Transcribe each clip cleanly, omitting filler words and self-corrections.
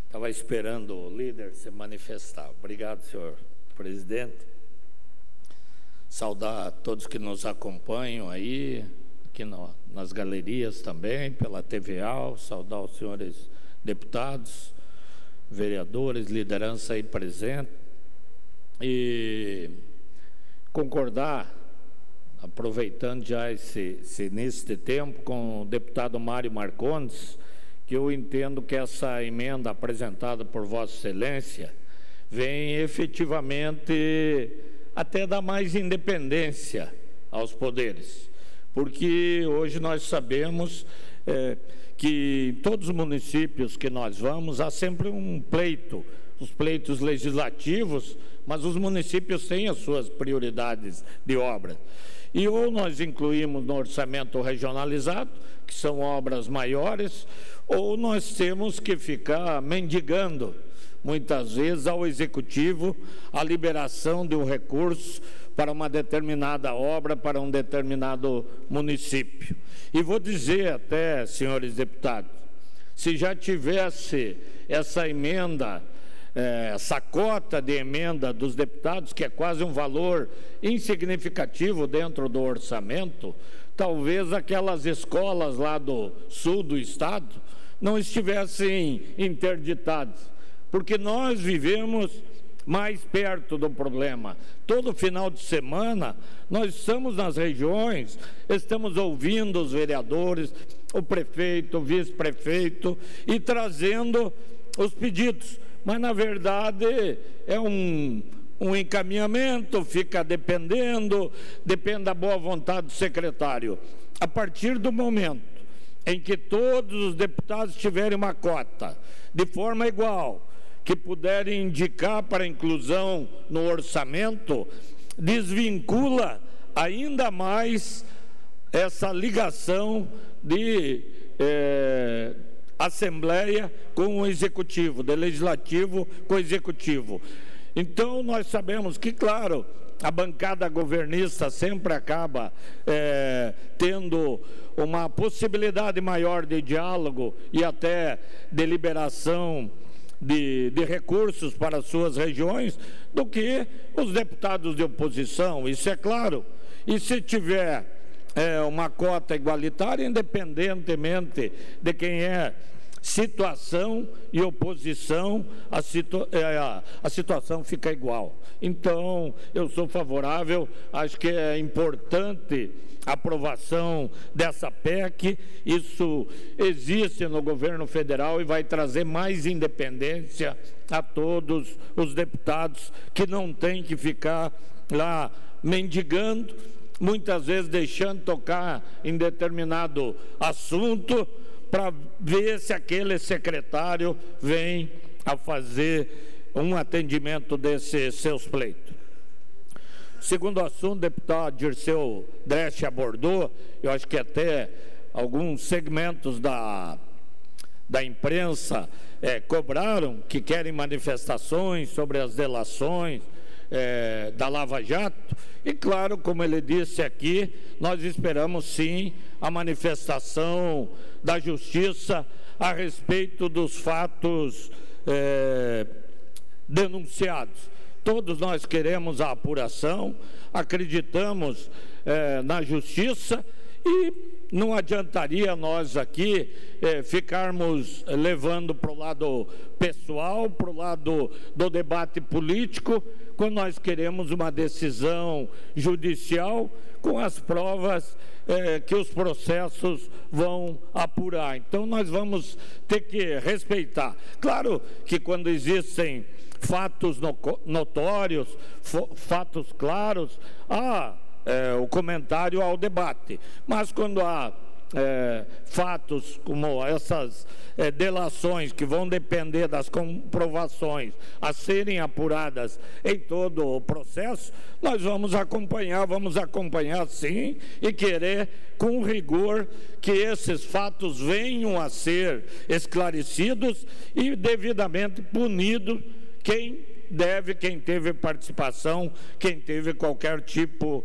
Estava esperando o líder se manifestar. Obrigado, senhor presidente. Saudar a todos que nos acompanham aí, aqui nas galerias também, pela TVA, saudar os senhores deputados, vereadores, liderança aí presente. E concordar, aproveitando já esse início de tempo, com o deputado Mário Marcondes, que eu entendo que essa emenda apresentada por Vossa Excelência vem efetivamente até dar mais independência aos poderes, porque hoje nós sabemos que em todos os municípios que nós vamos há sempre um pleito, os pleitos legislativos, mas os municípios têm as suas prioridades de obra. E ou nós incluímos no orçamento regionalizado, que são obras maiores, ou nós temos que ficar mendigando, muitas vezes, ao Executivo a liberação de um recurso para uma determinada obra, para um determinado município. E vou dizer até, senhores deputados, se já tivesse essa emenda, essa cota de emenda dos deputados, que é quase um valor insignificativo dentro do orçamento, talvez aquelas escolas lá do sul do estado não estivessem interditadas, porque nós vivemos mais perto do problema. Todo final de semana nós estamos nas regiões, estamos ouvindo os vereadores, o prefeito, o vice-prefeito e trazendo os pedidos, mas na verdade é um encaminhamento, fica depende da boa vontade do secretário. A partir do momento em que todos os deputados tiverem uma cota de forma igual, que puderem indicar para inclusão no orçamento, desvincula ainda mais essa ligação de Assembleia com o Executivo, do Legislativo com o Executivo. Então, nós sabemos que, claro, a bancada governista sempre acaba tendo uma possibilidade maior de diálogo e até de liberação de recursos para suas regiões do que os deputados de oposição, isso é claro. E se tiver uma cota igualitária, independentemente de quem é situação e oposição, a situação fica igual. Então, eu sou favorável, acho que é importante a aprovação dessa PEC, isso existe no governo federal e vai trazer mais independência a todos os deputados, que não tem que ficar lá mendigando, muitas vezes deixando tocar em determinado assunto, para ver se aquele secretário vem a fazer um atendimento desses seus pleitos. Segundo assunto, o deputado Dirceu Dresch abordou, eu acho que até alguns segmentos da imprensa cobraram que querem manifestações sobre as delações da Lava Jato, e claro, como ele disse aqui, nós esperamos sim a manifestação da Justiça a respeito dos fatos denunciados. Todos nós queremos a apuração, acreditamos na Justiça e não adiantaria nós aqui ficarmos levando para o lado pessoal, para o lado do debate político, quando nós queremos uma decisão judicial com as provas que os processos vão apurar. Então, nós vamos ter que respeitar. Claro que quando existem fatos notórios, fatos claros, há o comentário ao debate. Mas quando há fatos como essas delações que vão depender das comprovações a serem apuradas em todo o processo, nós vamos acompanhar sim, e querer com rigor que esses fatos venham a ser esclarecidos e devidamente punido quem teve participação, quem teve qualquer tipo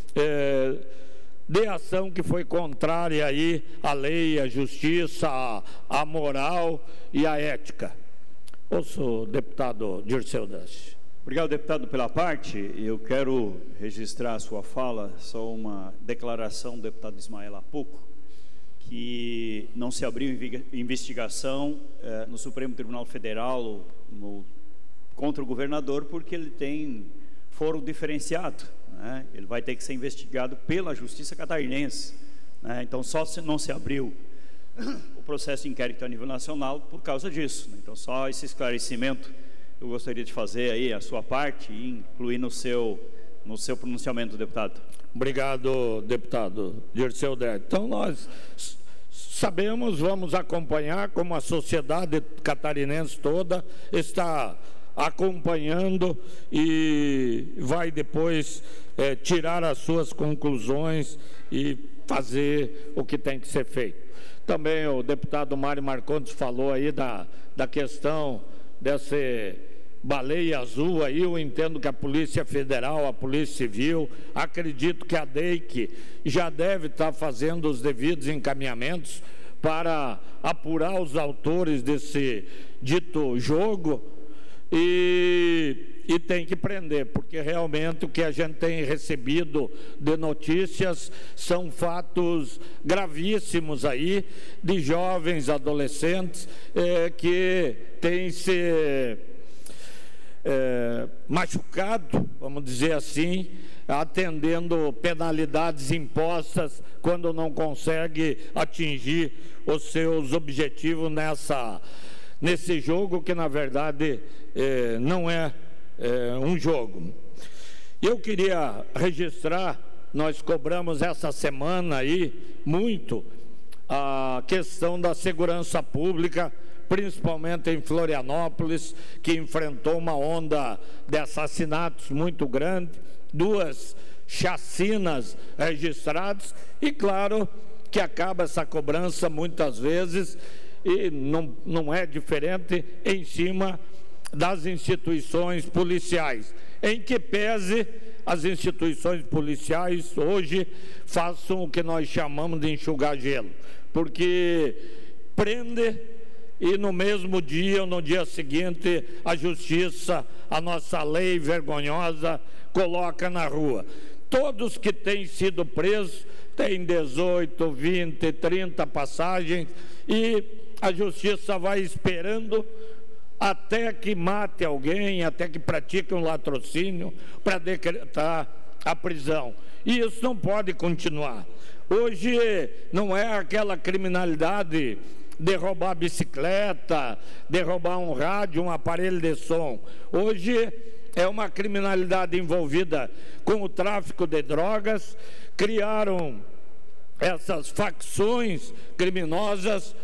de ação que foi contrária aí à lei, à justiça, à moral e à ética. Ouço o deputado Dirceu Deste. Obrigado, deputado, pela parte. Eu quero registrar a sua fala, só uma declaração do deputado Ismael há pouco, que não se abriu investigação no Supremo Tribunal Federal contra o governador porque ele tem foro diferenciado, né? Ele vai ter que ser investigado pela Justiça Catarinense, né? Então só não se abriu o processo de inquérito a nível nacional por causa disso, né? Então só esse esclarecimento eu gostaria de fazer aí a sua parte e incluir no seu pronunciamento, deputado. Obrigado, deputado Dirceu Deste. Então nós sabemos, vamos acompanhar como a sociedade catarinense toda está acompanhando e vai depois tirar as suas conclusões e fazer o que tem que ser feito. Também o deputado Mário Marcondes falou aí da questão dessa baleia azul aí. Eu entendo que a Polícia Federal, a Polícia Civil, acredito que a DEIC já deve estar fazendo os devidos encaminhamentos para apurar os autores desse dito jogo e tem que prender, porque realmente o que a gente tem recebido de notícias são fatos gravíssimos aí de jovens, adolescentes que têm se machucado, vamos dizer assim, atendendo penalidades impostas quando não consegue atingir os seus objetivos nesse jogo que na verdade não é um jogo. Eu queria registrar, nós cobramos essa semana aí muito a questão da segurança pública, principalmente em Florianópolis, que enfrentou uma onda de assassinatos muito grande, 2 chacinas registradas, e claro que acaba essa cobrança muitas vezes, e não é diferente em cima das instituições policiais, em que pese as instituições policiais hoje façam o que nós chamamos de enxugar gelo, porque prende e no mesmo dia ou no dia seguinte a justiça, a nossa lei vergonhosa, coloca na rua. Todos que têm sido presos têm 18, 20, 30 passagens e a justiça vai esperando até que mate alguém, até que pratique um latrocínio para decretar a prisão. E isso não pode continuar. Hoje não é aquela criminalidade de roubar bicicleta, de roubar um rádio, um aparelho de som. Hoje é uma criminalidade envolvida com o tráfico de drogas. Criaram essas facções criminosas,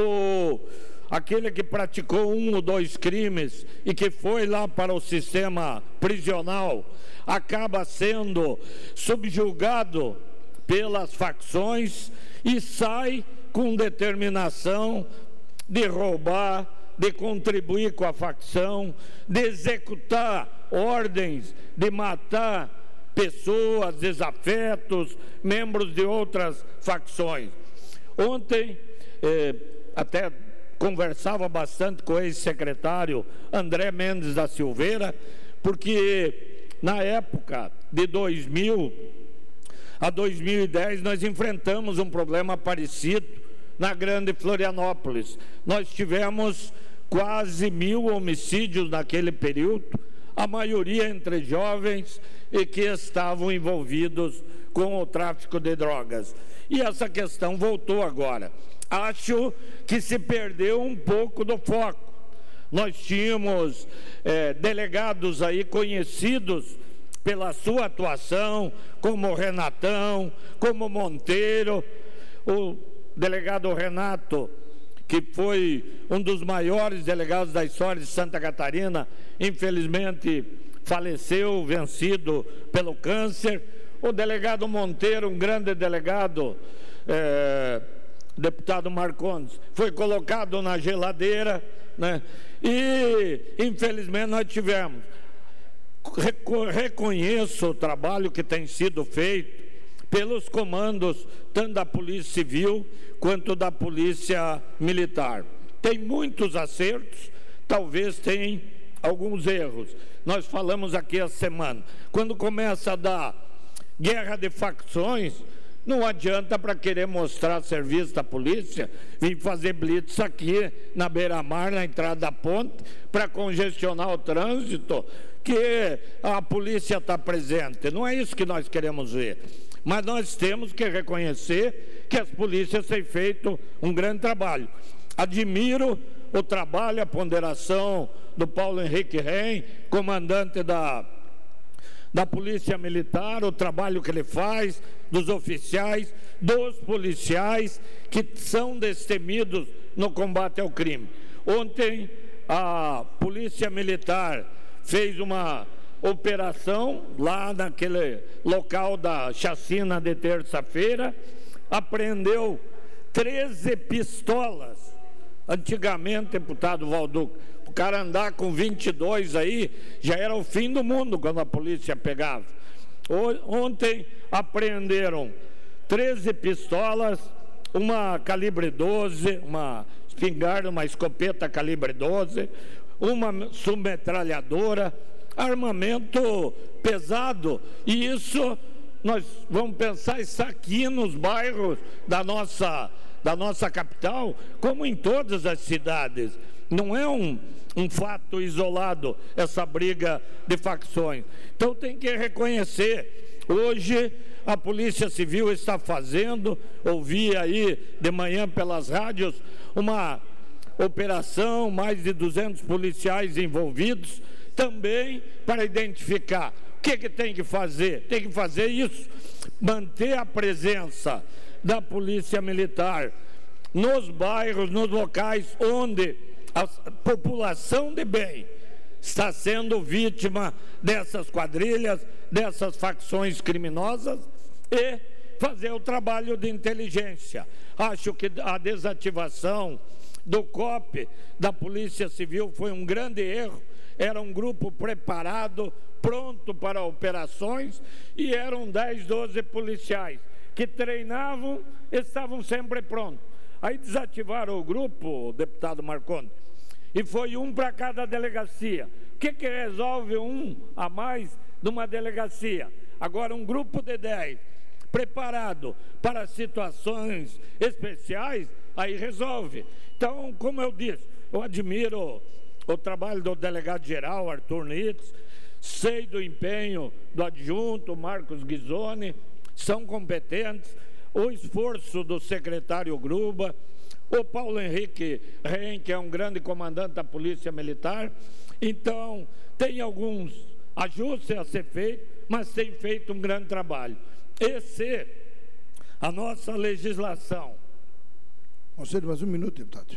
aquele que praticou 1 ou 2 crimes e que foi lá para o sistema prisional acaba sendo subjugado pelas facções e sai com determinação de roubar, de contribuir com a facção, de executar ordens, de matar pessoas, desafetos, membros de outras facções. Ontem, até conversava bastante com o ex-secretário André Mendes da Silveira, porque na época de 2000 a 2010 nós enfrentamos um problema parecido na Grande Florianópolis. Nós tivemos quase 1000 homicídios naquele período, a maioria entre jovens e que estavam envolvidos com o tráfico de drogas. E essa questão voltou agora. Acho que se perdeu um pouco do foco. Nós tínhamos delegados aí conhecidos pela sua atuação, como Renatão, como Monteiro, o delegado Renato, que foi um dos maiores delegados da história de Santa Catarina, infelizmente faleceu, vencido pelo câncer. O delegado Monteiro, um grande delegado, deputado Marcondes, foi colocado na geladeira, né? E infelizmente nós tivemos. Reconheço o trabalho que tem sido feito pelos comandos tanto da Polícia Civil quanto da Polícia Militar. Tem muitos acertos, talvez tenha alguns erros. Nós falamos aqui essa semana, quando começa a dar guerra de facções, não adianta, para querer mostrar serviço da polícia, vir fazer blitz aqui na beira-mar, na entrada da ponte, para congestionar o trânsito, que a polícia está presente. Não é isso que nós queremos ver. Mas nós temos que reconhecer que as polícias têm feito um grande trabalho. Admiro o trabalho, a ponderação do Paulo Henrique Reim, comandante da Polícia Militar, o trabalho que ele faz, dos oficiais, dos policiais que são destemidos no combate ao crime. Ontem a Polícia Militar fez uma operação lá naquele local da chacina de terça-feira, apreendeu 13 pistolas. Antigamente, deputado Valduco, o cara andar com 22 aí, já era o fim do mundo quando a polícia pegava. Ontem apreenderam 13 pistolas, uma calibre 12, uma espingarda, uma escopeta calibre 12, uma submetralhadora, armamento pesado. E isso, nós vamos pensar isso aqui nos bairros da nossa capital, como em todas as cidades. Não é um fato isolado, essa briga de facções. Então tem que reconhecer, hoje a Polícia Civil está fazendo, ouvi aí de manhã pelas rádios, uma operação, mais de 200 policiais envolvidos, também para identificar o que tem que fazer. Tem que fazer isso, manter a presença da Polícia Militar nos bairros, nos locais onde a população de bem está sendo vítima dessas quadrilhas, dessas facções criminosas, e fazer o trabalho de inteligência. Acho que a desativação do COP da Polícia Civil foi um grande erro. Era um grupo preparado, pronto para operações, e eram 10, 12 policiais que treinavam, estavam sempre prontos. Aí desativaram o grupo, deputado Marcondes, e foi um para cada delegacia. O que resolve um a mais numa delegacia? Agora um grupo de 10, preparado para situações especiais, aí resolve. Então, como eu disse, eu admiro o trabalho do delegado-geral, Arthur Nitz, sei do empenho do adjunto, Marcos Ghisoni, são competentes, o esforço do secretário Gruba, o Paulo Henrique Reim, que é um grande comandante da Polícia Militar. Então, tem alguns ajustes a ser feitos, mas tem feito um grande trabalho. Essa é a nossa legislação. Conselho, mais um minuto, deputado.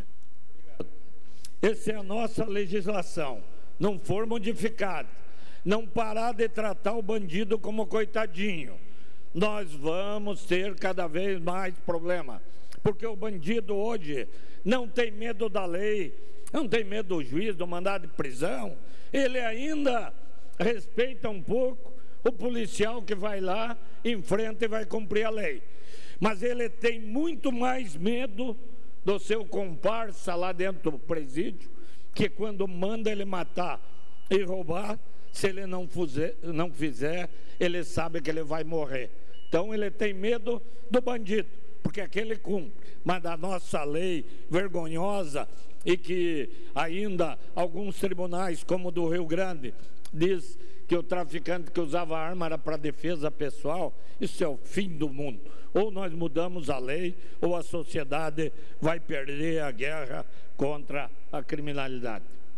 Essa é a nossa legislação. Não for modificada, não parar de tratar o bandido como coitadinho, nós vamos ter cada vez mais problema. Porque o bandido hoje não tem medo da lei, não tem medo do juiz, do mandado de prisão. Ele ainda respeita um pouco o policial que vai lá, enfrenta e vai cumprir a lei. Mas ele tem muito mais medo do seu comparsa lá dentro do presídio, que quando manda ele matar e roubar, se ele não fizer, ele sabe que ele vai morrer. Então ele tem medo do bandido, porque aquele cumpre. Mas da nossa lei vergonhosa, e que ainda alguns tribunais, como o do Rio Grande, diz que o traficante que usava arma era para defesa pessoal, isso é o fim do mundo. Ou nós mudamos a lei, ou a sociedade vai perder a guerra contra a criminalidade.